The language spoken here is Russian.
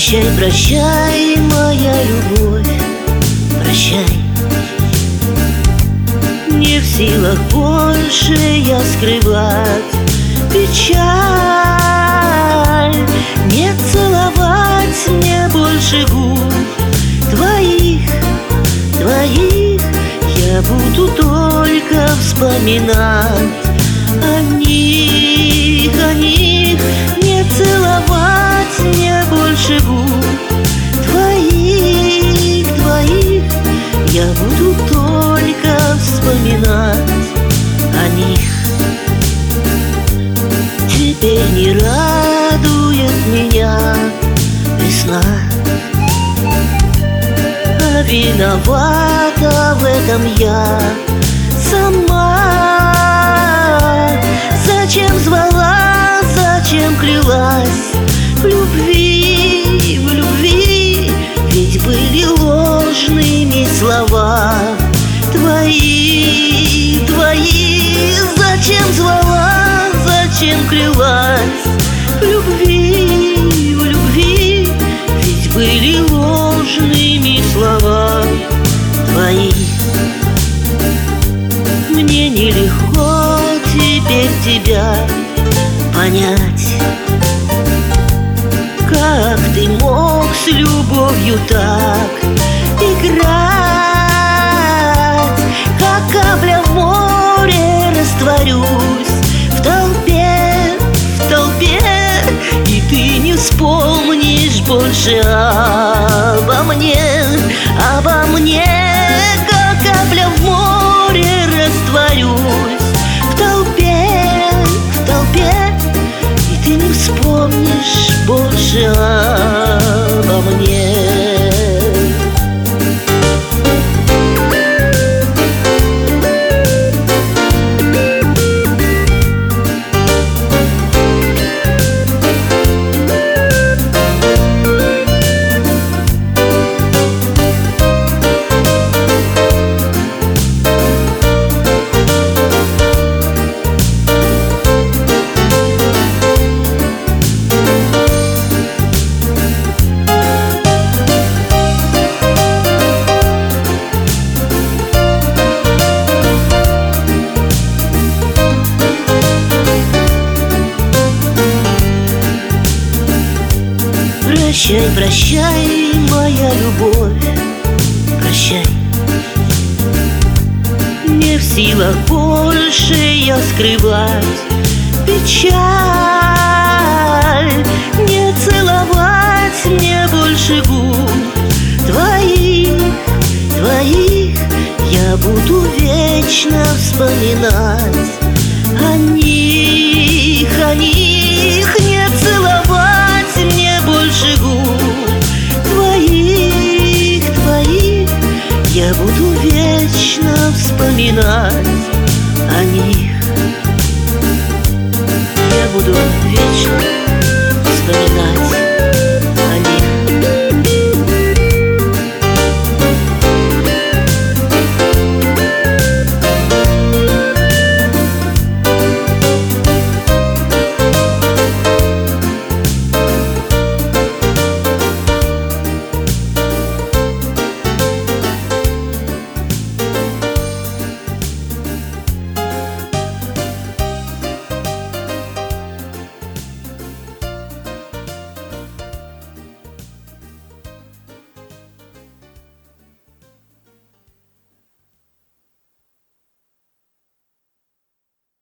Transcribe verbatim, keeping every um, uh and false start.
Прощай, прощай, моя любовь, прощай. Не в силах больше я скрывать печаль, не целовать мне больше губ твоих, твоих. Я буду только вспоминать о них, о них. Не целовать мне больше губ твоих, твоих. Я буду только вспоминать о них. Теперь не радует меня весна, а виновата в этом я сама. Зачем звала, зачем клялась в любви, в любви? Ведь были ложными слова твои, твои. Зачем звала, зачем клялась в любви, в любви? Ведь были ложными слова твои. Мне нелегко теперь тебя понять. Как ты мог с любовью так играть? Как капля в море растворюсь в толпе, в толпе, и ты не вспомнишь больше обо мне, обо мне. Как капля в море растворюсь в толпе, в толпе, и ты не вспомнишь больше обо мне. Прощай, прощай, моя любовь, прощай. Не в силах больше я скрывать печаль, не целовать мне больше губ твоих, твоих. Я буду вечно вспоминать о них, о них. Не целовать мне больше губ твоих, твоих. Я буду вечно вспоминать о них. Я буду вечно вспоминать